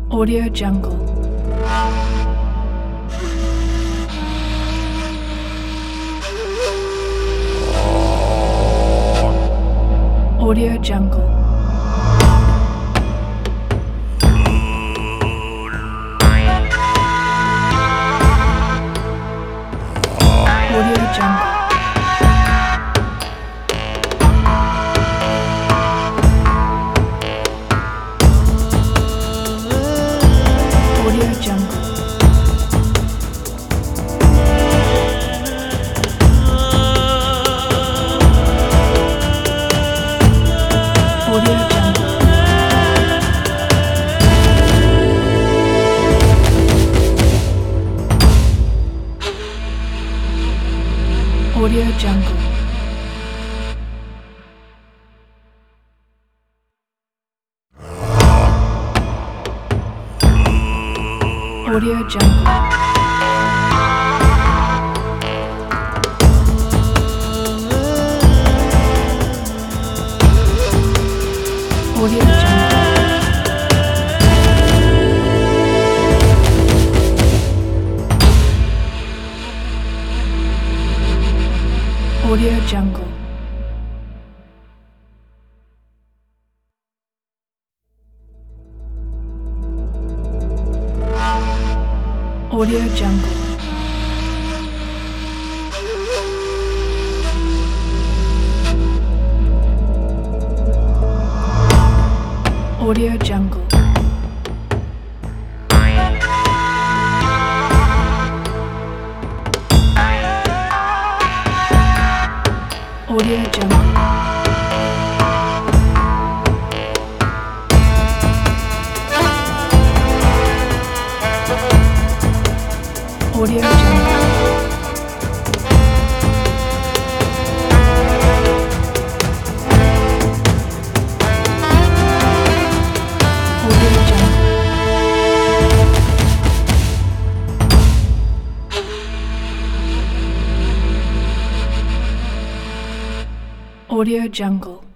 Audio Jungle. Audio Jungle. Audio Jungle. Audio Jungle. Audio Jungle. Audio Jungle. Audio Jungle. Audio Jungle. Audio Jungle. Audio Jungle. Audio Jungle. Audio Jungle. Audio Jungle. Audio Jungle.